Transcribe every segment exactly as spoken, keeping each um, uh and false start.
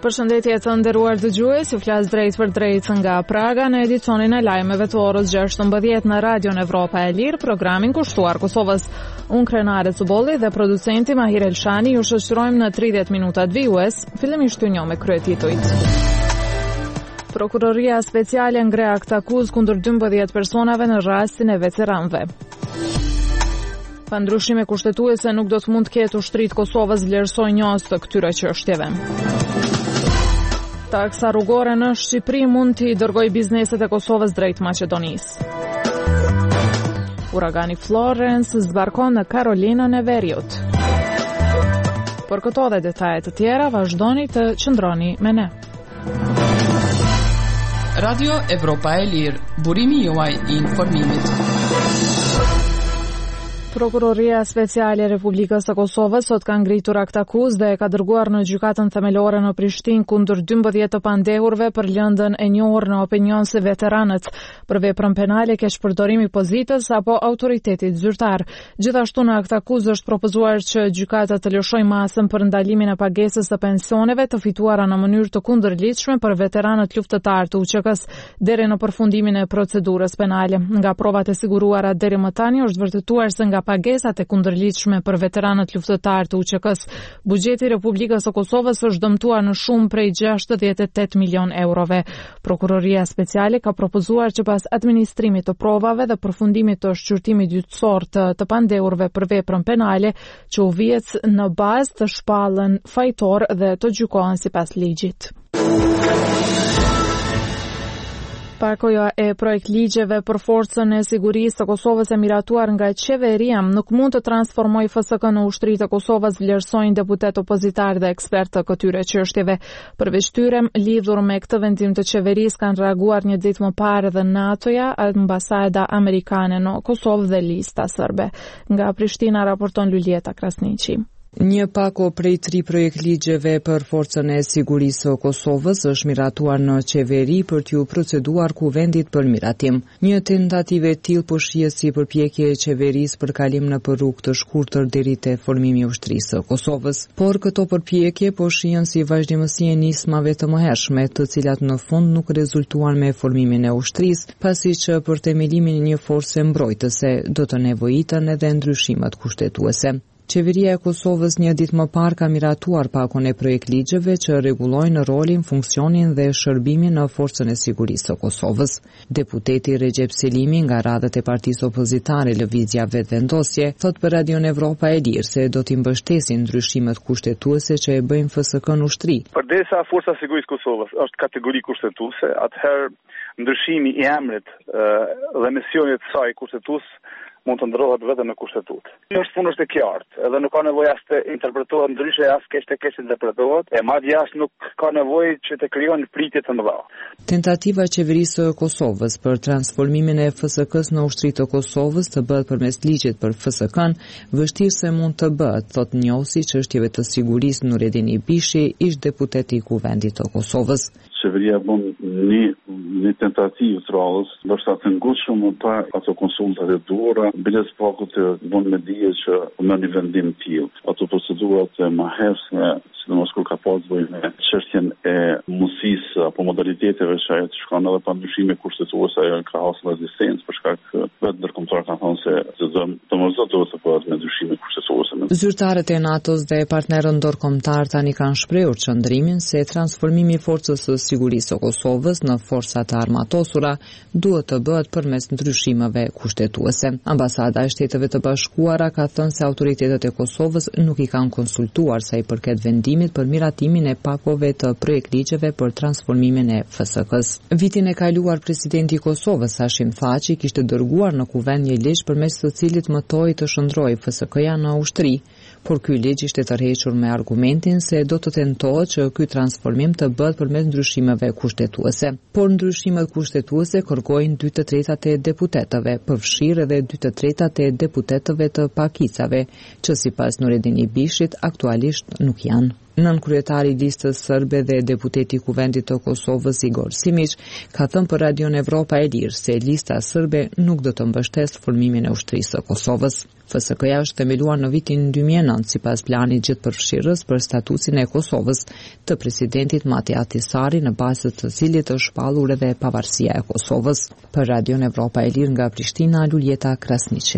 Përshëndetje të nderuar dëgjues, ju flas drejt për drejt nga Praga në edicionin e lajmeve të orës gjashtëmbëdhjetë në Radion Evropa e Lirë, programin kushtuar Kosovës. Unë Krenare Cubolli dhe producenti Mahir Elshani ju shoqërojmë në tridhjetë minutat vijues, fillimisht ju njoh me kryetitujt. Prokuroria speciale ngre akt akuzë kundër dymbëdhjetë personave në rastin e veteranëve. Pa ndryshime kushtetuese nuk do të mund të ketë ushtrit Kosovës vlerësoj njës të këtyre çështjeve. Taksa rrugore në Shqipëri mund t'i dërgoj bizneset e Kosovës drejt Maqedonisë. Uragani Florence zbarkon në Karolinën e Veriut. Për këto dhe detajet të tjera, vazhdoni të qëndroni me ne. Radio Evropa e Lirë, burimi juaj i informimit. Prokuroria speciale e Republikës së Kosovës sot ka ngritur akt akuzë dhe e ka dërguar në gjykatën themelore në Prishtinë kundër dymbëdhjetë të pandehurve për lëndën e njohur në opinion se veteranët për veprën penale, keqpërdorimi i pozitës apo autoritetit zyrtar. Gjithashtu në akt akuzë është propozuar që gjykata të lëshojë masën për ndalimin e pagesës së pensioneve të fituara në mënyrë të kundërligjshme për veteranët luftëtar të U Q K-s deri në përfundimin e procedurës penale. Nga provat e siguruara deri më tani është vërtetuar se nga pagesat e kundërligjshme për veteranët luftëtar të U Q K-s, buxheti i Republikës së Kosovës është dëmtuar në shumë prej gjashtëdhjetë e tetë milion eurove. Prokuroria speciale ka propozuar që pas administrimit të provave dhe përfundimit të shqyrtimit gjyqësor të, të pandehurve për veprën penale, që u vihet në bazë të shpallën fajtor dhe të gjykohen sipas ligjit. Pakoja e projekt ligjeve për forcën e sigurisë të Kosovës e miratuar nga qeveria nuk mund të transformojë F S K në ushtri të Kosovës, vlerësojnë deputet opozitar dhe ekspert të këtyre çështjeve. Përveç tyre, lidhur me këtë vendim të qeverisë kanë reaguar një ditë më parë edhe NATO-ja, ambasada amerikane në Kosovë dhe lista serbe. Nga Prishtina raporton Lulieta Krasniqi. Një pako prej tri projekt ligjeve për forcën e sigurisë së Kosovës është miratuar në qeveri për t'ju proceduar kuvendit për miratim. Një tentativë e tillë po shihet si përpjekje e qeverisë për kalim në për rrugë të shkurtër deri te formimi i ushtrisë së Kosovës. Por këto përpjekje po shihen si vazhdimësi e nismave të mëhershme, të cilat në fund nuk rezultuan me formimin e ushtrisë, pasi që për themelimin e një force mbrojtëse do të nevojiten edhe ndryshimet kushtetuese. Qeveria e Kosovës një ditë më parë ka miratuar pakon e projekt ligjeve që rregullojnë rolin, funksionin dhe shërbimin në forcën e sigurisë së Kosovës. Deputeti Recep Selimi nga radhët e partisë opozitare Lëvizja Vetvendosje thot për Radion Evropa e Lirë se do t'i mbështesin ndryshimet kushtetuese që e bëjnë F S K në ushtri. Përdesa Forca e Sigurisë së Kosovës është kategori kushtetuese, atëherë ndryshimi i emrit dhe misionit të saj kushtetues mund të ndrohet vetëm në kushtetut. Është punë është e qartë, edhe nuk ka nevojë as të interpretohet ndryshe, as keq të keq interpretohet, e madje as nuk ka nevojë që të krijon pritje të mëdha. Tentativa e qeverisë së Kosovës për transformimin e F S K-s në ushtri të Kosovës të bëhet përmes ligjit për F S K-n, vështirë se mund të bëhet, thot njohësi çështjeve të sigurisë Nuredin Ibishi, ish deputeti i Kuvendit të Kosovës. Qeveria bën një, një tentativë të radhës, ndoshta të ngutshëm më pa ato konsultat e duhura, biles paku të bën me dije që në një vendim tillë. Ato procedurat e mëhershme, sidomos kur ka pas bëjë me çështjen e mundësisë apo modaliteteve që ajo të shkon edhe pa ndryshime kushtetuese, ajo ka hasur rezistencë për shkak vetë ndërkombëtar kanë thënë se të domosdoshmë duhet të bëhet me ndryshime kushtetuese. Zyrtarët e NATO-s dhe partnerët ndërkombëtar tani kanë shprehur qëndrimin se transformimi i forcës së sigurisë së Kosovës në forca të armatosura duhet të bëhet përmes ndryshimeve kushtetuese. Ambasada e Shteteve të Bashkuara ka thënë se autoritetet e Kosovës nuk i kanë konsultuar sa i përket vendimit për miratimin e pakove të projekt ligjeve për transformimin e F S K-s. Vitin e kaluar presidenti i Kosovës Hashim Thaçi kishte dërguar në kuvend një ligj përmes të cilit mëtoi të shndrojë F S K-ja në ushtri, por ky ligj ishte tërhequr me argumentin se do të tentohet që ky transformim të bëhet përmes ndryshimeve kushtetuese. Por ndryshimet kushtetuese kërkojnë dy të tretat e deputetëve, përfshirë edhe dy të tretat e deputetëve të pakicave, që sipas Nuredin Ibishit aktualisht nuk janë. Nënkryetari i listës serbe dhe deputeti i Kuvendit të Kosovës Igor Simić ka thënë për Radion Evropa e Lirë se lista serbe nuk do të mbështesë formimin e ushtrisë së Kosovës. F S K-ja është themeluar në vitin dy mijë e nëntë sipas planit gjithëpërfshirës për statusin e Kosovës të presidentit Mati Ahtisaari, në bazë të cilit është shpallur edhe pavarësia e Kosovës. Për Radion Evropa e Lirë nga Prishtina, Luljeta Krasniqi.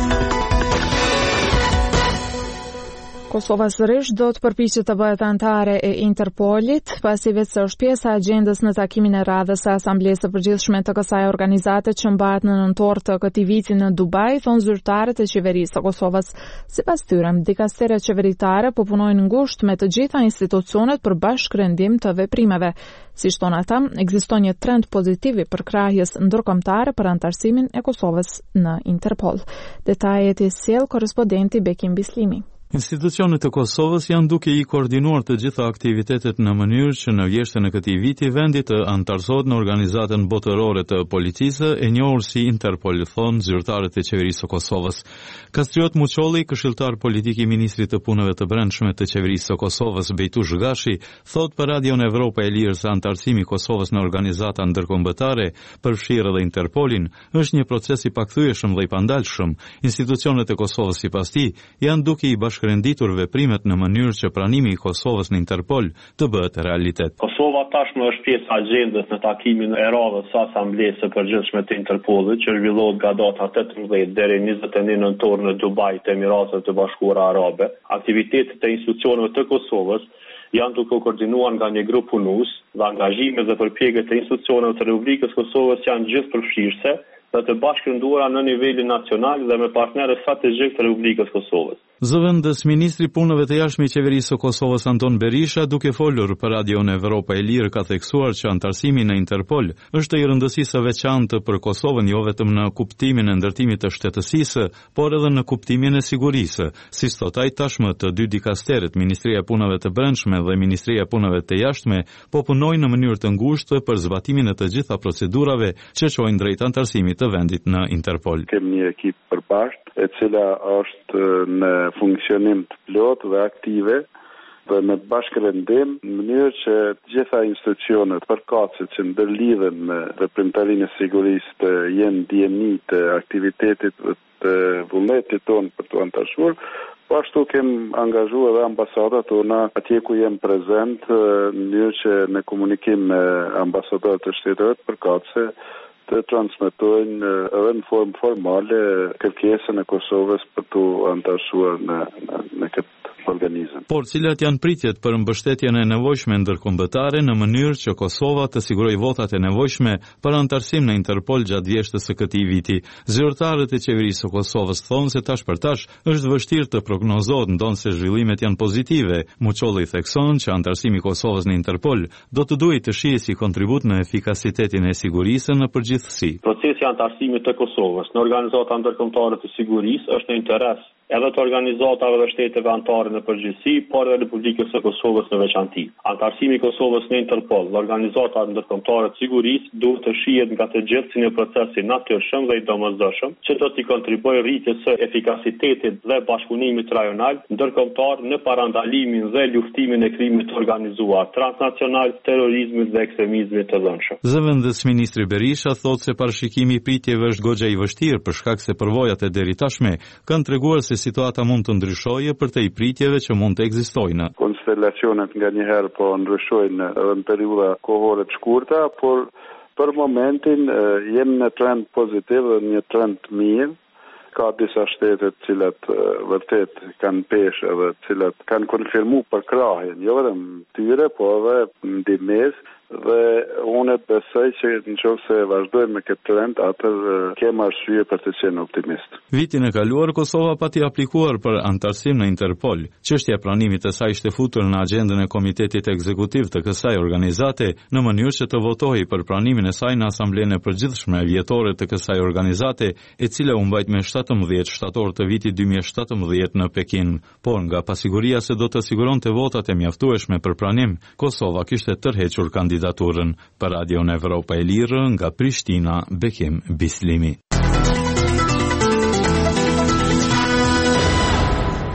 Kosova sërish do të përpiqet të bëhet anëtare e Interpolit, pasi vetë se është pjesë e agjendës në takimin e radhës së Asamblesë së Përgjithshme të kësaj organizate që mbahet në nëntor të këtij viti në Dubai, thonë zyrtarët e qeverisë së Kosovës. Sipas tyre, dikasteret qeveritare po punojnë ngushtë me të gjitha institucionet për bashkërendim të veprimeve. Si thonë ata, ekziston një trend pozitiv i përkrahjes ndërkombëtare për anëtarësimin e Kosovës në Interpol. Detajet i sjell korrespondenti Bekim Bislimi. Institucionet e Kosovës janë duke i koordinuar të gjitha aktivitetet në mënyrë që në vjeshtën e këtij viti vendi të anëtarësohet në organizatën botërore të policisë e njohur si Interpol, thonë zyrtarët e qeverisë së Kosovës. Kastriot Muçolli, këshilltar politik i ministrit të punëve të brendshme të qeverisë së Kosovës Bejtush Gashi, thotë për Radion Evropa e Lirë se anëtarësimi i Kosovës në organizata ndërkombëtare, përfshirë edhe Interpolin, është një proces i pakthyeshëm dhe i pandalshëm. Institucionet e Kosovës sipas tij janë duke i renditur veprimet në mënyrë që pranimi i Kosovës në Interpol të bëhet realitet. Kosova tashmë është pjesë e agjendës në takimin e radhës së Asamblesë së Përgjithshme të Interpolit, që zhvillohet nga data tetëmbëdhjetë deri në njëzet e një nëntor në Dubai të Emiratet e Bashkuara Arabe. Aktivitetet e institucioneve të Kosovës janë duke koordinuar nga një grup punues dhe angazhimet dhe përpjekjet e institucioneve të Republikës Kosovës janë gjithëpërfshirëse dhe të bashkërenduara në nivelin nacional dhe me partnerë strategjik të Republikës Kosovës. Zëvendës ministri i punëve të jashtme i qeverisë së Kosovës Anton Berisha, duke folur për Radion Evropa e Lirë, ka theksuar që anëtarësimi në Interpol është i rëndësisë së veçantë për Kosovën, jo vetëm në kuptimin e ndërtimit të shtetësisë, por edhe në kuptimin e sigurisë. Si thot ai, tashmë të dy dikasteret, Ministria e Punëve të Brendshme dhe Ministria e Punëve të Jashtme, po punojnë në mënyrë të ngushtë për zbatimin e të gjitha procedurave që çojnë drejt anëtarësimit të vendit në Interpol. Kemi një ekip përbashkët e cila është në funksionim të plot dhe aktive dhe në bashkërendim në mënyrë që të gjitha institucionet përkatëse që ndërlidhen me veprimtarinë e sigurisë të jenë dijeni të aktivitetit dhe të vullnetit tonë për të anëtarësuar. Po ashtu kem angazhuar edhe ambasadat tona atje ku jem prezent në mënyrë që në komunikim me ambasadat të shteteve të përkatëse të transmetojnë edhe në formë formale kërkesën e Kosovës për të anëtarësuar në, në, në këtë organizëm. Por cilat janë pritjet për mbështetjen e nevojshme ndërkombëtare në mënyrë që Kosova të sigurojë votat e nevojshme për anëtarësim në Interpol gjatë vjeshtës së këtij viti. Zyrtarët e qeverisë së Kosovës thonë se tash për tash është vështirë të prognozohet, ndonse zhvillimet janë pozitive. Muçolli thekson që anëtarësimi i Kosovës në Interpol do të duhet të shihej si kontribut në efikasitetin e sigurisë në përgjithësi. Procesi i anëtarësimit të Kosovës në organizata ndërkombëtare të sigurisë është në interes edhe të organizatave dhe shteteve anëtare në përgjithësi, por edhe Republikës së Kosovës në veçanti. Anëtarësimi i Kosovës në Interpol dhe organizatat ndërkombëtare të sigurisë duhet të shihet nga të gjithë si një proces i natyrshëm dhe i domosdoshëm, që do të kontribuojë rritjes së efikasitetit dhe bashkëpunimit rajonal ndërkombëtar në parandalimin dhe luftimin e krimit të organizuar transnacional, terrorizmit dhe ekstremizmit të dhënshëm. Zëvendës ministri Berisha thotë se parashikimi i pritjeve është goxha i vështirë për shkak se përvojat e deritashme kanë treguar se situata mund të ndryshojë për te i pritjeve që mund të ekzistojnë. Konstelacionet nga njëherë po ndryshojnë edhe në periudha kohore të shkurta, por për momentin jemi në trend pozitiv dhe një trend mirë. Ka disa shtete të cilat vërtet kanë peshë edhe të cilat kanë konfirmu përkrahjen, jo vetëm tyre, po edhe ndihmës. Dhe unë besoj që nëse vazhdojmë me këtë trend, atër kemi arsye për të qenë optimist. Vitin e kaluar Kosova pati aplikuar për anëtarësim në Interpol. Çështja e pranimit të saj ishte futur në agjendën e Komitetit Ekzekutiv të kësaj organizate në mënyrë që të votojë për pranimin e saj në Asamblenë e Përgjithshme vjetore të kësaj organizate, e cila u mbajt me shtatëmbëdhjetë shtator të vitit dy mijë e shtatëmbëdhjetë në Pekin. Por nga pasiguria se do të siguronte votat e mjaftueshme për pranim, Kosova kishte tërhequr kandidaturën. Për Radion Evropa e Lirë nga Prishtina, Bekim Bislimi.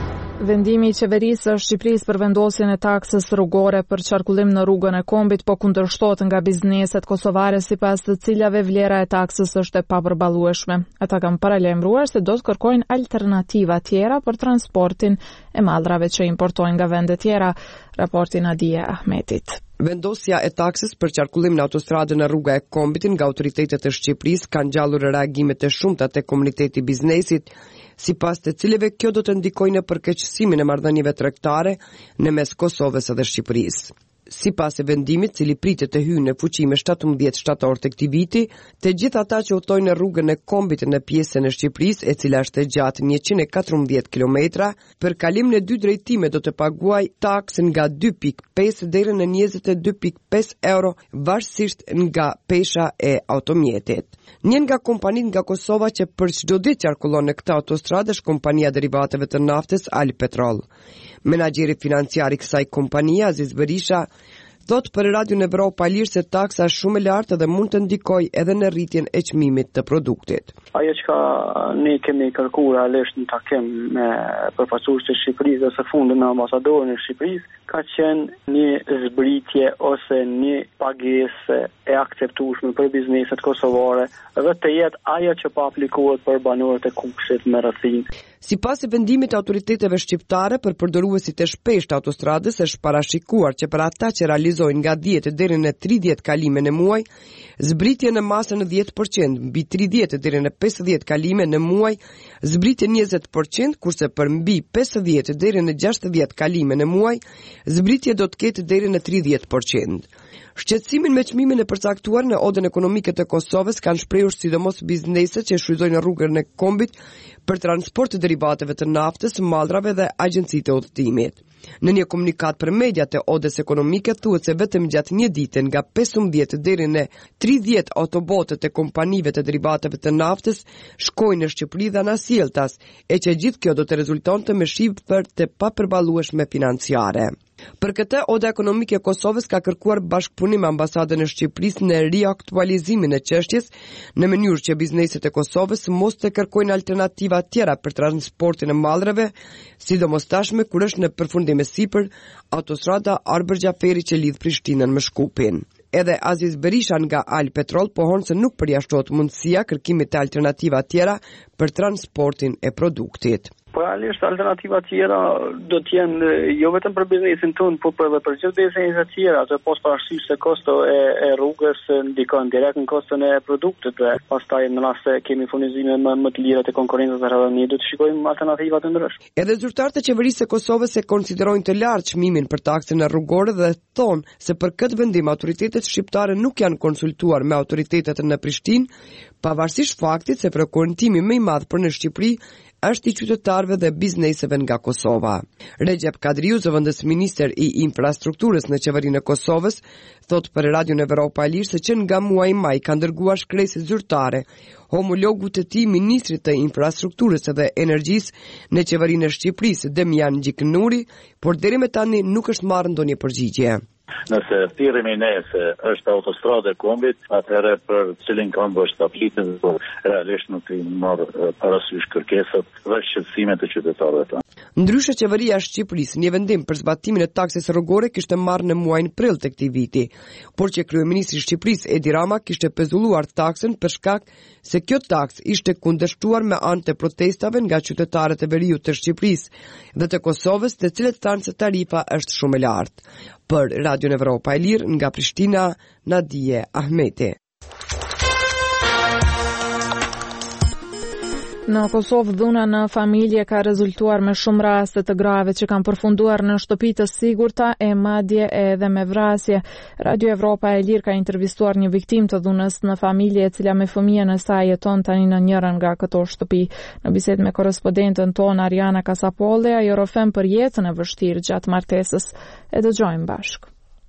vendimi i qeverisë së Shqipërisë për vendosjen e taksës rrugore për qarkullim në rrugën e Kombit po kundërshtohet nga bizneset kosovare sipas të cilave vlera e taksës është e papërballueshme. Ata kanë paralajmëruar se do të kërkojnë alternativa tjera për transportin e mallrave që importojnë nga vende tjera. Raporti Nadia Ahmetit. Vendosja e taksës për qarkullim në autostradën e rruga e Kombitin nga autoritetet e Shqipërisë kanë gjallur reagimet e shumta te komuniteti i biznesit, sipas të cilëve kjo do të ndikojë në përkeqësimin e marrëdhënieve tregtare në mes Kosovës dhe Shqipërisë. Sipas e vendimit, cili pritet të hyjë në fuqi me shtatëmbëdhjetë shtator të këtij viti, të gjithë ata që udhtojnë në rrugën e Kombit në pjesën e Shqipërisë, e cila është e gjatë njëqind e katërmbëdhjetë kilometra, për kalim në dy drejtime do të paguaj taksën nga dy pikë pesë deri në njëzet e dy pikë pesë euro, varësisht nga pesha e automjetit. Një nga kompanitë nga Kosova që për çdo ditë qarkullon në këtë autostradë është kompania derivateve të naftës Alpetrol. Menaxheri financiar i kësaj kompanie, Aziz Berisha, thot për Radio Evropa e Lirë se taksa është shumë e lartë dhe mund të ndikojë edhe në rritjen e çmimit të produktit. Ajo që ne kemi kërkuar realisht në takim me përfaqësuesit e Shqipërisë dhe së fundi me ambasadorin e Shqipërisë, ka qenë një zbritje ose një pagesë e akceptueshme për bizneset kosovare dhe të jetë ajo që pa aplikohet për banorët e Kushit me rrethinë. Sipas e vendimit të autoriteteve shqiptare për përdoruesit e shpeshtë të autostradës, është parashikuar që për ata që realizojnë nga dhjetë deri në tridhjetë kalime në muaj, zbritje në masën në dhjetë përqind, mbi tridhjetë deri në pesëdhjetë kalime në muaj, zbritje njëzet përqind, kurse për mbi pesëdhjetë deri në gjashtëdhjetë kalime në muaj, zbritje do të ketë deri në tridhjetë përqind. Shqetësimin me çmimin e përcaktuar në odën ekonomike të Kosovës kanë shprehur sidomos bizneset që shfrytëzojnë rrugën e Kombit për transport të derivateve të naftës, mallrave dhe agjencitë e udhëtimit. Në një komunikat për mediat e odës ekonomike thuhet se vetëm gjatë një dite nga pesëmbëdhjetë deri në tridhjetë autobotët e kompanive të derivateve të naftës shkojnë në Shqipëri dhe në sjelltas, e që gjithë kjo do të rezultonte me shifër të papërballueshme financiare. Për këtë, Oda Ekonomike e Kosovës ka kërkuar bashkëpunim me ambasadën e Shqipërisë në riaktualizimin e çështjes në mënyrë që bizneset e Kosovës mos të kërkojnë alternativa tjera për transportin e mallrave, sidomos tashme kur është në përfundim e sipër autostrada Arbër-Xhaferi që lidh Prishtinën me Shkupin. Edhe Aziz Berisha nga Alpetrol pohon se nuk përjashtohet mundësia kërkimit të alternativa tjera për transportin e produktit. Po realisht alternativa tjera do të jenë jo vetëm për biznesin tonë, por edhe për gjithë bizneset tjera, që pos parasysh se kosto e, e rrugës ndikon direkt në koston e produktit dhe pastaj në rast se kemi furnizime më, më të lira të konkurrencës së rrallë, do të shikojmë alternativa të ndryshme. Edhe zyrtarët e qeverisë së Kosovës e konsiderojnë të lartë çmimin për taksën e rrugore dhe thonë se për këtë vendim autoritetet shqiptare nuk janë konsultuar me autoritetet në Prishtinë, pavarësisht faktit se frekuentimi më i madh për në Shqipëri është i qytetarëve dhe bizneseve nga Kosova. Recep Kadriu, zëvendës minister i infrastrukturës në qeverinë e Kosovës, thot për Radio Evropa e Lirë se që nga muaji maj ka dërguar shkresë zyrtare homologu të tij ministrit të infrastrukturës dhe energjisë në qeverinë e Shqipërisë, Demian Gjiknuri, por deri më tani nuk është marrë ndonjë përgjigje. Nëse thirrimi ne se është autostradë e Kombit, atëherë për cilin këmbë është aplitin, por realisht nuk i marr parasysh kërkesat dhe shqetësimet e qytetarëve të. Ndryshe, qeveria e Shqipërisë një vendim për zbatimin e taksës rrugore kishte marrë në muajin prill të këtij viti, por që kryeministri i Shqipërisë Edi Rama kishte pezulluar taksën për shkak se kjo taks ishte kundërshtuar me anë të protestave nga qytetarët e veriut të Shqipërisë dhe të Kosovës, të cilët thanë se tarifa është shumë e lartë. Për Radio Evropa e Lirë nga Prishtina, Nadia Ahmeti. Në Kosovë, dhuna në familje ka rezultuar me shumë raste të grave që kanë përfunduar në shtëpi të sigurta e madje edhe me vrasje. Radio Evropa e Lirë ka intervistuar një viktim të dhunës në familje e cila me fëmijën e saj jeton tani në njërin nga këto shtëpi. Në bisedë me korrespondentën tonë Ariana Kasapolli, ajo rrëfen për jetën e vështirë gjatë martesës. E dëgjojmë bashkë.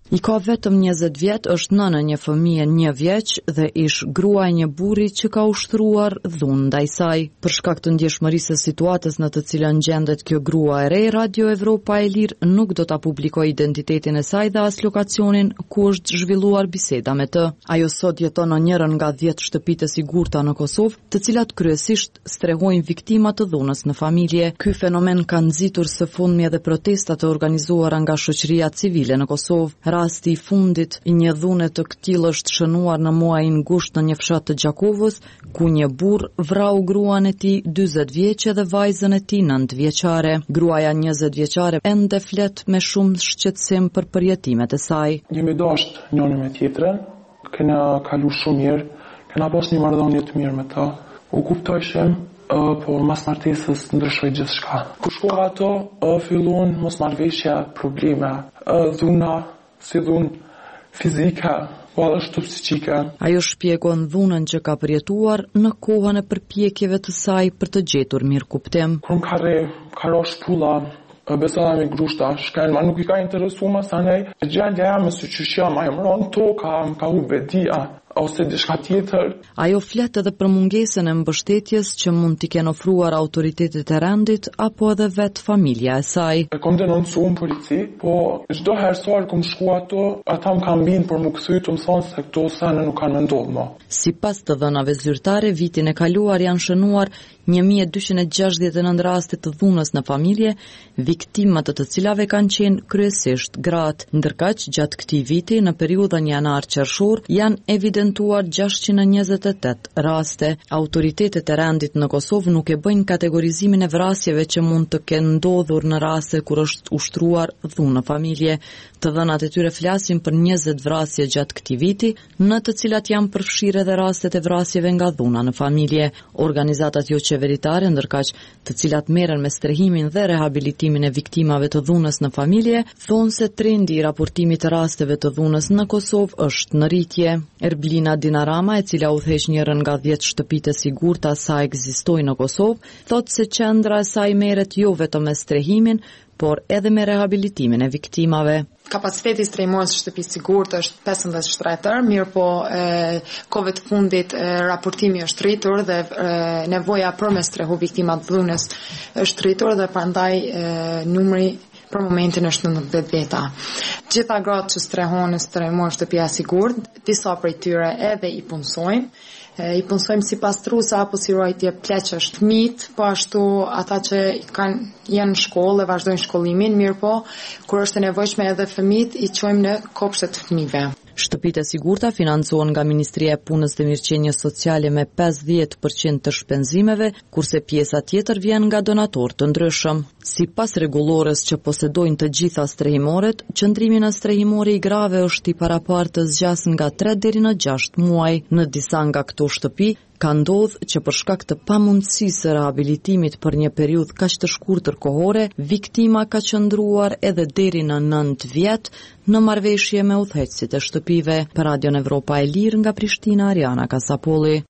I ka vetëm njëzet vjet, është nënë një fëmijë një vjeç dhe ish gruaj një burri që ka ushtruar dhunë ndaj saj. Për shkak të ndjeshmërisë së situatës në të cilën gjendet kjo grua e re, Radio Evropa e Lirë nuk do ta publikojë identitetin e saj dhe as lokacionin ku është zhvilluar biseda me të. Ajo sot jeton në njërin nga dhjetë shtëpitë e sigurta në Kosovë, të cilat kryesisht strehojnë viktima të dhunës në familje. Ky fenomen ka nxitur së fundmi edhe protesta të organizuara nga shoqëria civile në Kosovë. Rasti i fundit i një dhune të këtillë është shënuar në muajin gusht në një fshat të Gjakovës, ku një burr vrau gruan e tij dyzet vjeçe dhe vajzën e tij nëntë vjeçare. Gruaja njëzet vjeçare ende flet me shumë shqetësim për përjetimet e saj. Jemi dashur njëri me tjetrën, kena kalu shumë mirë, kena pas një marrëdhënie të mirë me ta. U kuptojshim, uh, por mas martesës ndryshoi gjithçka. Kur shkova ato, uh, fillon mosmarrveshja, probleme, uh, dhuna, si dhunë fizika, po ashtu psiqike. Ajo shpjegon dhunën që ka përjetuar në kohën e përpjekjeve të saj për të gjetur mirë kuptim. Kur më ka re, ka ro shpulla, besada me grushta, shken, ma nuk i ka interesu ma sa nej, e gjendja jam e si që shjam, a jam ronë toka, më ka hu bedia, ose diçka tjetër. Ajo flet edhe për mungesën e mbështetjes që mund t'i kenë ofruar autoritetet e rendit apo edhe vetë familja e saj. E kom denoncu në polici, po çdo herë sa kom shku ato, ata më kanë binë për më kthy të më thonë se këto sene nuk kanë me ndodhë më. Sipas të dhënave zyrtare, vitin e kaluar janë shënuar një mijë e dyqind e gjashtëdhjetë e nëntë raste të dhunës në familje, viktimat të të cilave kanë qenë kryesisht gratë. Ndërkaq, gjatë këtij viti, në periudhën janar-qershor, janë evidentuar gjashtëqind e njëzet e tetë raste. Autoritetet e rendit në Kosovë nuk e bëjnë kategorizimin e vrasjeve që mund të kenë ndodhur në raste kur është ushtruar dhunë në familje. Të dhënat e tyre flasin për njëzet vrasje gjatë këtij viti, në të cilat janë përfshirë edhe rastet e vrasjeve nga dhuna në familje. Organizatat jo qeveritare, ndërkaq të cilat merren me strehimin dhe rehabilitimin e viktimave të dhunës në familje, thonë se trendi i raportimit të rasteve të dhunës në Kosovë është në rritje. Erblina Dinarama, e cila udhëheq njërin nga dhjetë shtëpitë e sigurta sa ekzistojnë në Kosovë, thotë se qendra e saj merret jo vetëm me strehimin, por edhe me rehabilitimin e viktimave. Kapaciteti i strehimorës së shtëpisë sigurt është pesëmbëdhjetë shtetër, mirë po e, kohëve të fundit e, raportimi është rritur dhe e, nevoja për me strehu viktimat dhunës është rritur dhe prandaj e, numri për momentin është nëntëdhjetë veta. Gjitha gratë që strehon në strehimorë shtëpia sigurt, disa prej tyre edhe i punësojnë. I punësojmë si pastruesa apo si ruajtje pleqësh, fëmijët, po ashtu ata që kanë janë në shkollë dhe vazhdojnë shkollimin, mirë po, kur është e nevojshme edhe fëmijët i çojmë në kopshtet e fëmijëve. Shtëpitë e sigurta financohen nga Ministria e Punës dhe Mirëqenies Sociale me pesëdhjetë përqind të shpenzimeve, kurse pjesa tjetër vjen nga donatorë të ndryshëm. Sipas rregullores që posedojnë të gjitha strehimoret, qëndrimi në strehimore i grave është i parapartë të zgjas nga tre deri në gjashtë muaj. Në disa nga këto shtëpi ka ndodhur që për shkak të pamundësisë së rehabilitimit për një periudhë kaq të shkurtër kohore, viktima ka qëndruar edhe deri në nëntë vjet në marrëveshje me udhëheqësit e shtëpive. Për Radion Evropa e Lirë nga Prishtina, Ariana Kasapolli.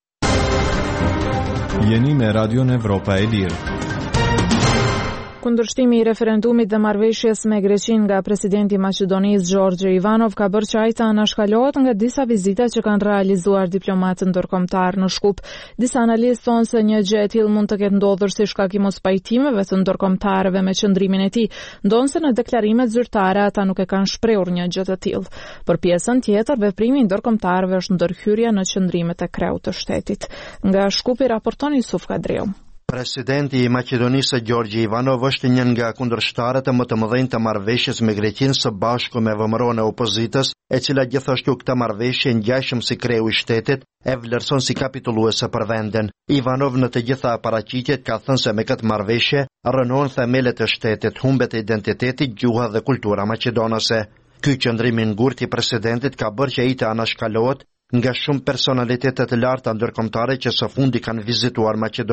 Jeni me Radion Evropa e Lirë. Kundërshtimi i referendumit dhe marrëveshjes me Greqinë nga presidenti i Maqedonisë Gjorgje Ivanov ka bërë që ai të anashkalohet nga disa vizita që kanë realizuar diplomatë ndërkombëtar në Shkup. Disa analistë thonë se një gjë e tillë mund të ketë ndodhur si shkak i mospajtimeve të ndërkombëtarëve me qëndrimin e tij, ndonse në deklarimet zyrtare ata nuk e kanë shprehur një gjë të tillë. Për pjesën tjetër, veprimi i ndërkombëtarëve është ndërhyrja në qëndrimet e kreut të shtetit. Nga Shkupi raporton Yusuf Kadriu. Presidenti i Maqedonisë Gjorgje Ivanov është një nga kundërshtarët e më të mëdhenj të marrëveshjes me Greqinë së bashku me vëmëron e opozitës, e cila gjithashtu këtë marrëveshje ngjashëm si kreu i shtetit e vlerëson si kapitulluese për vendin. Ivanov në të gjitha paraqitjet ka thënë se me këtë marrëveshje rënohen themelet e shtetit, humbet identiteti, gjuha dhe kultura maqedonase. Ky qëndrim i ngurtë i presidentit ka bërë që ai të anashkalohet nga shumë personalitetet të larta ndërkombëtare që së fundi kanë vizituar Maqedoninë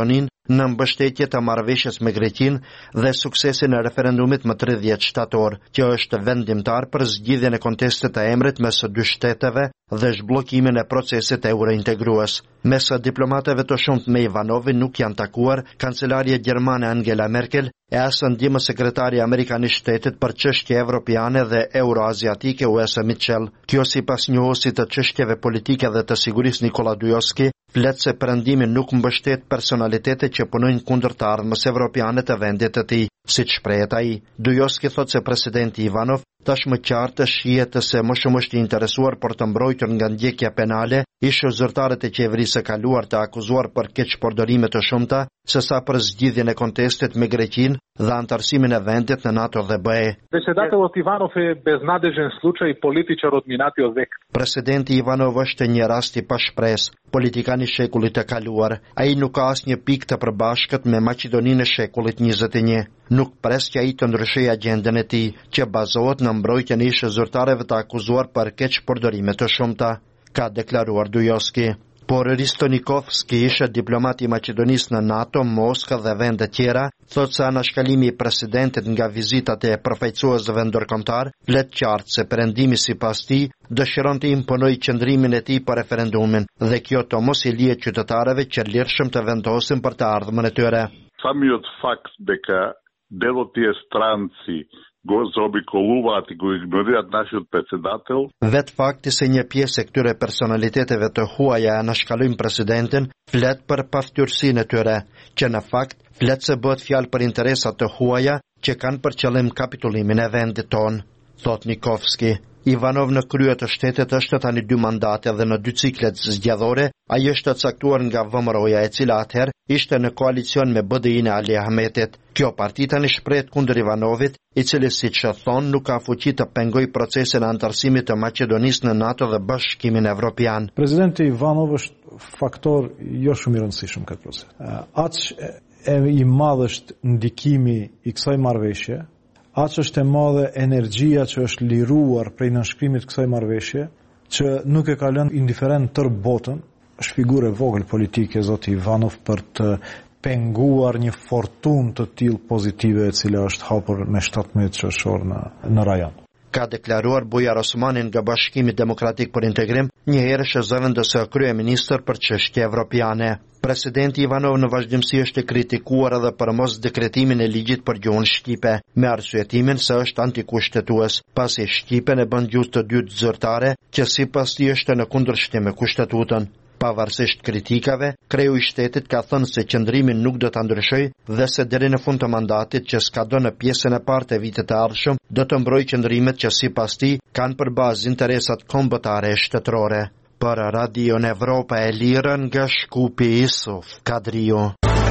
në mbështetje të marrëveshjes me Greqinë dhe suksesin e referendumit më tridhjetë shtator, që është vendimtar për zgjidhjen e kontestit të emrit mes së dy shteteve dhe zhbllokimin e procesit eurointegrues. Mes diplomatëve të shumtë me Ivanovin nuk janë takuar kancelarja gjermane Angela Merkel e as ndihmës sekretari amerikan i shtetit për çështje evropiane dhe euroaziatike U S Mitchell. Kjo sipas njohuesit të çështjeve politike dhe të sigurisë Nikola Dujovski, flet se perëndimi nuk mbështet personalitete që punojnë kundër të ardhmës evropiane të vendit të tij, siç shprehet ai. Dujovski thotë se presidenti Ivanov tashmë qartë shihet se më shumë është i interesuar për të mbrojtur nga ndjekja penale ish zyrtarët e qeverisë së kaluar të akuzuar për keqpërdorime të shumta, sesa për zgjidhjen e kontestit me Greqinë dhe antarësimin e vendit në NATO dhe B E. Председателот Иванов е безнадежен случай, политичар од минатиот век. Presidenti Ivanov është një rast i pashpresë, politikan i shekullit të kaluar. Ai nuk ka asnjë pikë të përbashkët me Maqedoninë e shekullit njëzet e një. Nuk pres që ai të ndryshojë agjendën e tij, që bazohet në mbrojtjen e ish zyrtarëve të akuzuar për keqpërdorime të shumta, ka deklaruar Dujovski. Por Risto Nikovski, ishe diplomat i Maqedonisë në NATO, Moskë dhe vende tjera, thot se anashkalimi i presidentit nga vizitat e përfaqësuesve ndërkombëtar, flet qartë se perëndimi sipas tij dëshiron të imponojë qëndrimin e tij për referendumin dhe kjo të mos i lihet qytetarëve që lirshëm të vendosin për të ardhmen e tyre. Самиот факт дека дел од тие странци го заобиколуваат и го игнорираат нашиот председател. Vet fakti se një pjesë e këtyre personaliteteve të huaja anashkalojnë presidentin, flet për paftyrsinë e tyre, që në fakt flet se bëhet fjalë për interesat të huaja që kanë për qëllim kapitulimin e vendit ton, thot Nikovski. Ivanov në krye të shtetit është tani dy mandate dhe në dy ciklet zgjedhore, ai është caktuar nga V M R-ja, e cila atëherë ishte në koalicion me B D I-n e Ali Ahmetit. Kjo parti tani shprehet kundër Ivanovit, i cili siç thon nuk ka fuqi të pengojë procesin e antarësimit të Maqedonisë në NATO dhe Bashkimin Evropian. Presidenti Ivanov është faktor jo shumë i rëndësishëm këtë proces. Aq e i madh është ndikimi i kësaj marrëveshje, aq është e madhe energjia që është liruar prej nënshkrimit kësaj marrëveshje, që nuk e ka lënë indiferent tër botën. Është figurë e vogël politike zoti Ivanov për të penguar një fortunë të tillë pozitive e cila është hapur me shtatëmbëdhjetë qershor në në rajon. Ka deklaruar Bujar Osmani nga Bashkimi Demokratik për Integrim, një herë zëvendës së kryeministër për çështje evropiane. Presidenti Ivanov në vazhdimsi është kritikuar edhe për mos dekretimin e ligjit për gjuhën shqipe, me arsyetimin se është antikushtetues, pasi shqipen e bën gjuhë të dytë zyrtare, që sipas tij është në kundërshtim me kushtetutën. Pavarësisht kritikave, kreu i shtetit ka thënë se qëndrimin nuk do ta ndryshojë dhe se deri në fund të mandatit që skadon në pjesën e parë të vitit të ardhshëm, do të mbrojë qëndrimet që sipas tij kanë për bazë interesat kombëtare e shtetërore. Për Radio Evropa e Lirë nga Shkupi Isuf Kadriu.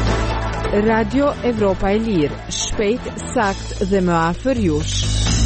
Radio Evropa e Lirë, shpejt, sakt dhe më afër jush.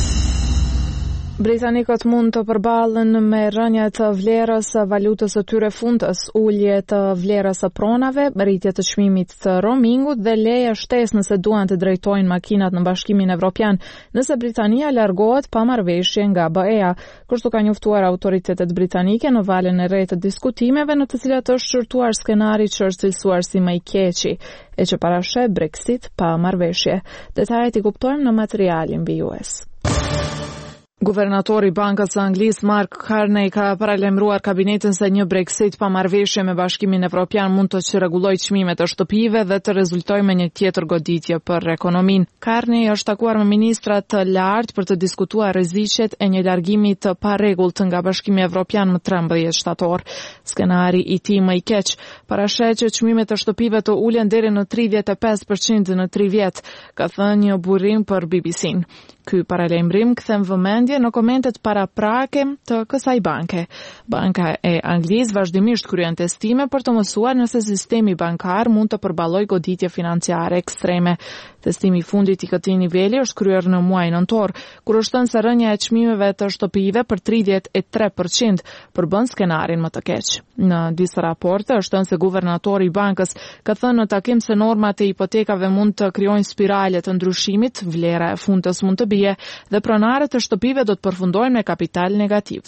Britanikët mund të përballen me rënje të vlerës së valutës së tyre fundës, ulje të vlerës së pronave, rritje të çmimit të roamingut dhe leje shtesë nëse duan të drejtojnë makinat në Bashkimin Evropian, nëse Britania largohet pa marrëveshje nga B E-ja. Kështu ka njoftuar autoritetet britanike në valën e re të diskutimeve në të cilat është shqyrtuar skenari që është cilësuar si më i keqi, e që parasheh Brexit pa marrëveshje. Detajet i kuptojmë në materialin mbi U S. Guvernatori i Bankës së Anglisë Mark Carney ka paralajmëruar kabinetin se një Brexit pa marrëveshje me Bashkimin Evropian mund të çrregullojë çmimet e shtëpive dhe të rezultojë me një tjetër goditje për ekonominë. Carney është takuar me ministra të lartë për të diskutuar rreziqet e një largimi të parregullt nga Bashkimi Evropian më trembëdhjetë shtator. Skenari i tij më i keq parasheh që çmimet e shtëpive të ulen deri në tridhjetë e pesë përqind në tri vjet, ka thënë një burim për B B C-n. Ky paralajmërim kthen vëmendje në komentet paraprake të kësaj banke. Banka e Anglisë vazhdimisht kryen testime për të mësuar nëse sistemi bankar mund të përballojë goditje financiare ekstreme. Testimi i fundit i këtij niveli është kryer në muajin nëntor, kur është thënë se rënja e çmimeve të shtëpive për tridhjetë e tre përqind përbën skenarin më të keq. Në disa raporte është thënë se guvernatori i bankës ka thënë në takim se normat e hipotekave mund të krijojnë spirale të ndryshimit, vlera e fundës mund të bie dhe pronarët e shtëpive do të përfundojnë me kapital negativ.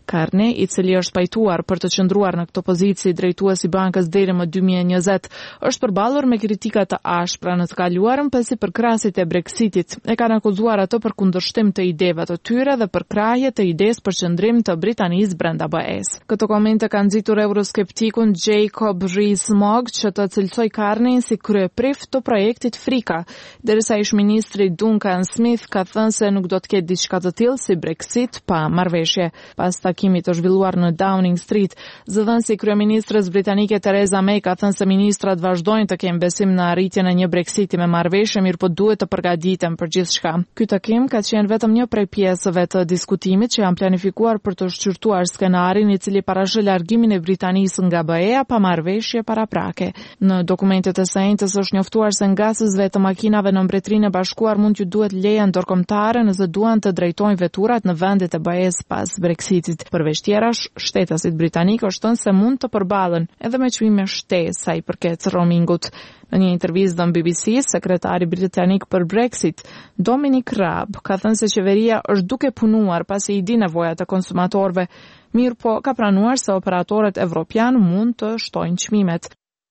Carney, i cili është pajtuar për të qëndruar në këtë pozicië drejtues i bankës deri më dy mijë e njëzet, është përballur me kritika të ashpra në të kaluarën pasi përkrahasit e Brexitit e kanë akuzuar ato për kundërshtim të ideve të tyre dhe për krahje të idesë për qëndrim të Britanisë brenda B E-s. Këto komente kanë nxitur euroskeptikun Jacob Rees-Mogg që të cilësoi Carney si kryeprift të projektit Frika, derisa ish-ministri Duncan Smith ka thënë se nuk do të ketë diçka të tillë si Brexit pa marrëveshje. Pas takimit të zhvilluar në Downing Street, zëdhënësi kryeministres britanike Theresa May ka thënë se ministrat vazhdojnë të kenë besim në arritjen e një Brexiti me marrëveshje, mirë po duhet të përgatiten për gjithçka. Ky takim ka qenë vetëm një prej pjesëve të diskutimit që janë planifikuar për të shqyrtuar skenarin i cili parashë largimin e Britanisë nga B E-a pa marrëveshje paraprake. Në dokumentet e së njëjtës është njoftuar se ngasësve të makinave në Mbretërinë e Bashkuar mund t'ju duhet leja ndërkombëtare nëse duan të drejtojnë veturat në vendet e B E-s pas Brexitit. Përveç tjerash, shtetasit britanik është thënë se mund të përballen edhe me çmime shtesë sa i përket roamingut. Në një intervistë në B B C, sekretari britanik për Brexit, Dominic Raab, ka thënë se qeveria është duke punuar pasi i di nevojat e konsumatorëve, mirë po ka pranuar se operatorët evropian mund të shtojnë çmimet.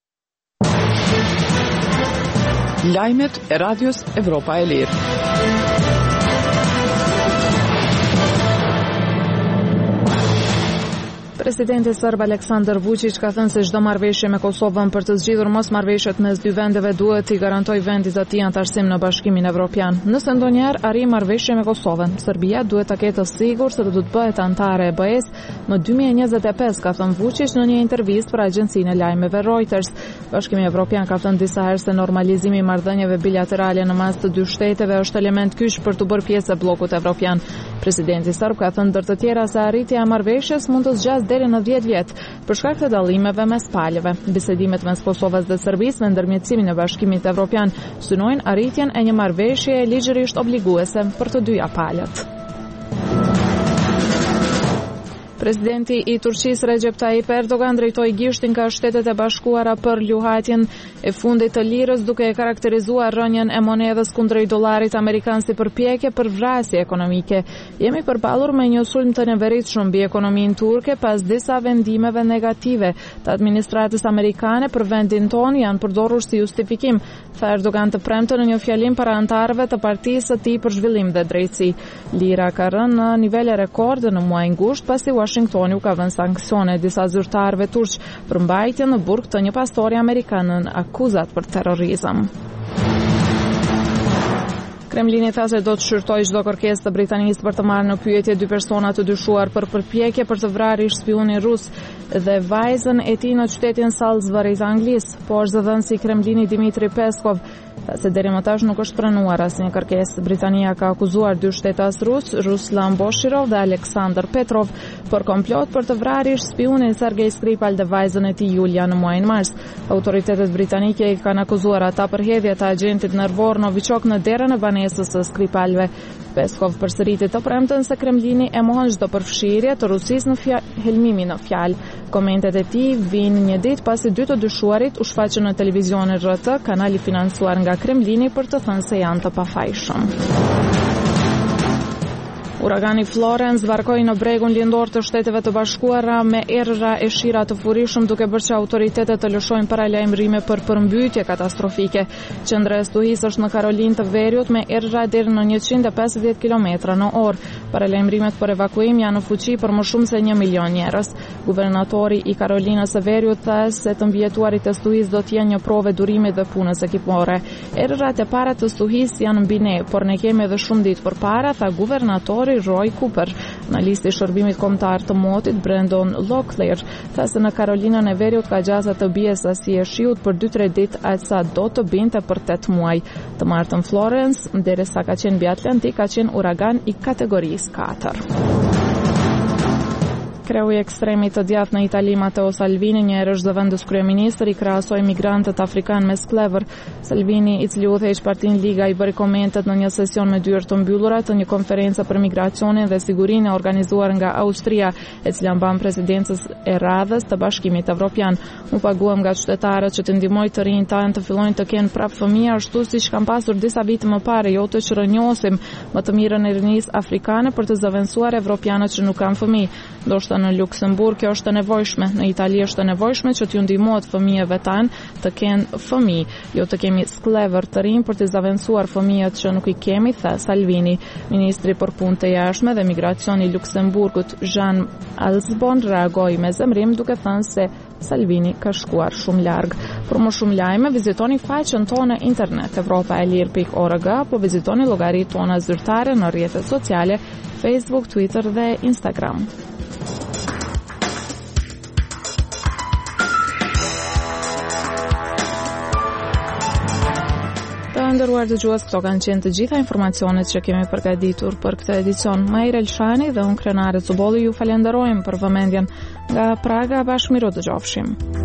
Lajmet e Radios Evropa e Lirë. Presidenti serb Aleksandar Vučić ka thënë se çdo marrëveshje me Kosovën për të zgjidhur mosmarrëveshjet mes dy vendeve duhet t'i garantojë vendit të tij anëtarësim në Bashkimin Evropian. Nëse ndonjëherë arrin marrëveshje me Kosovën, Serbia duhet ta ketë të sigurt se do të bëhet anëtare e B E-s në dy mijë e njëzet e pesë, ka thënë Vučić në një intervistë për agjencinë e lajmeve Reuters. Bashkimi Evropian ka thënë disa herë se normalizimi i marrëdhënieve bilaterale në mes të dy shteteve është element kyç për të bërë pjesë e bllokut evropian. Presidenti serb ka thënë ndër të tjera se arritja e marrëveshjes mund të zgjasë deri në dhjetë vjet për shkak të dallimeve mes palëve. Bisedimet mes Kosovës dhe Serbisë me ndërmjetësimin e Bashkimit Evropian synojnë arritjen e një marrëveshjeje ligjërisht obliguese për të dyja palët. Presidenti i Turqisë Recep Tayyip Erdogan drejtoi gishtin ka Shtetet e Bashkuara për luhatjen e fundit të lirës, duke e karakterizuar rënien e monedhës kundrejt dollarit amerikan si përpjekje për vrasje ekonomike. Jemi përballur me një sulm të neveritshëm mbi ekonominë turke pas disa vendimeve negative të administratës amerikane për vendin tonë janë përdorur si justifikim, tha Erdogan të premte në një fjalim para anëtarëve të Partisë së tij për zhvillim dhe drejtësi. Lira ka rënë në nivele rekorde në muaj ngusht pasi Washingtoni u ka vënë sanksione disa zyrtarëve turq për mbajtjen në burg të një pastori amerikan në akuzat për terrorizëm. Kremlini tha se do të shqyrtojë çdo kërkesë të Britanisë për të marrë në pyetje dy persona të dyshuar për përpjekje për të vrarë ish-spionin rus dhe vajzën e tij në qytetin Salisbury të Anglisë, por zëdhënësi i Kremlinit Dmitri Peskov tha se deri më tash nuk është pranuar asnjë kërkesë. Britania ka akuzuar dy shtetas rus, Ruslan Boshirov dhe Aleksandr Petrov, për komplot për të vrarë ish-spionin Sergej Skripal dhe vajzën e tij Julia në muajin mars. Autoritetet britanike i kanë akuzuar ata për hedhje të agentit nervor Novichok në derën e banesës së Skripalve. Peskov përsëriti të premten se Kremlini e mohon çdo përfshirje të Rusisë në fja, helmimin në fjalë. Komentet e tij vinë një ditë pasi dy të dyshuarit u shfaqën në televizionin R T, kanali financuar nga Kremlini, për të thënë se janë të pafajshëm. Uragani Florence varkoi në bregun lindor të Shteteve të Bashkuara me errëra e shira të furishëm, duke bërë që autoritetet të lëshojnë paralajmërime për përmbytje katastrofike. Qendra e stuhisë është në Karolinë të Veriut me errëra deri në njëqind e pesëdhjetë kilometra në orë. Paralajmërimet për evakuim janë në fuqi për më shumë se një milion njerëz. Guvernatori i Karolinës së Veriut tha se të mbijetuarit e stuhisë do të jenë një provë durimi dhe punës ekipore. Errërat e para të stuhisë janë mbi ne, por ne kemi edhe shumë ditë përpara, tha guvernatori Roy Cooper. Analisti i shërbimit kombëtar të motit Brandon Locklear tha se në Karolinën e Veriut ka gjasa të bie sasi e shiut për dy tre ditë, aq sa do të binte për tetë muaj. Të martën Florence, derisa ka qenë mbi Atlantik, ka qenë uragan i kategorisë katër. Kreu i ekstremit të djathtë në Itali, Matteo Salvini, një herësh zëvendës kryeministër, i krahasoi migrantët afrikanë me sklever. Salvini, i cili udhëheq Partinë Liga, i bëri komentet në një sesion me dyert të mbyllura të një konferencë për migracionin dhe sigurinë e organizuar nga Austria, e cila mban presidencës e radhës të Bashkimit Evropian. U paguam nga qytetarët që të ndihmojnë të rinjtë tanë të fillojnë të kenë prap fëmijë, ashtu siç kanë pasur disa vite më parë, jo të çrënjosim më të mirën e rinisë afrikane për të zëvendësuar evropianët që nuk kanë fëmijë. Ndoshta në Luksemburg kjo është e nevojshme, në Itali është e nevojshme që t'ju ndihmohet fëmijëve tanë të kenë fëmijë, jo të kemi sklever të rinj për të zëvendësuar fëmijët që nuk i kemi, tha Salvini. Ministri për punë të jashtme dhe migracion i Luksemburgut, Jean Alsbon, reagoi me zemrim duke thënë se Salvini ka shkuar shumë larg. Për më shumë lajme, vizitoni faqen tonë internet europa e lir pikë org apo vizitoni llogaritë tona zyrtare në rrjetet sociale Facebook, Twitter dhe Instagram. Të nderuar dëgjues, këto kanë qenë të gjitha informacionet që kemi përgatitur për këtë edicion. Maira Elshani dhe unë Krenare Cubolli ju falenderojmë për vëmendjen. Nga Praga, bashkë miro dëgjofshim.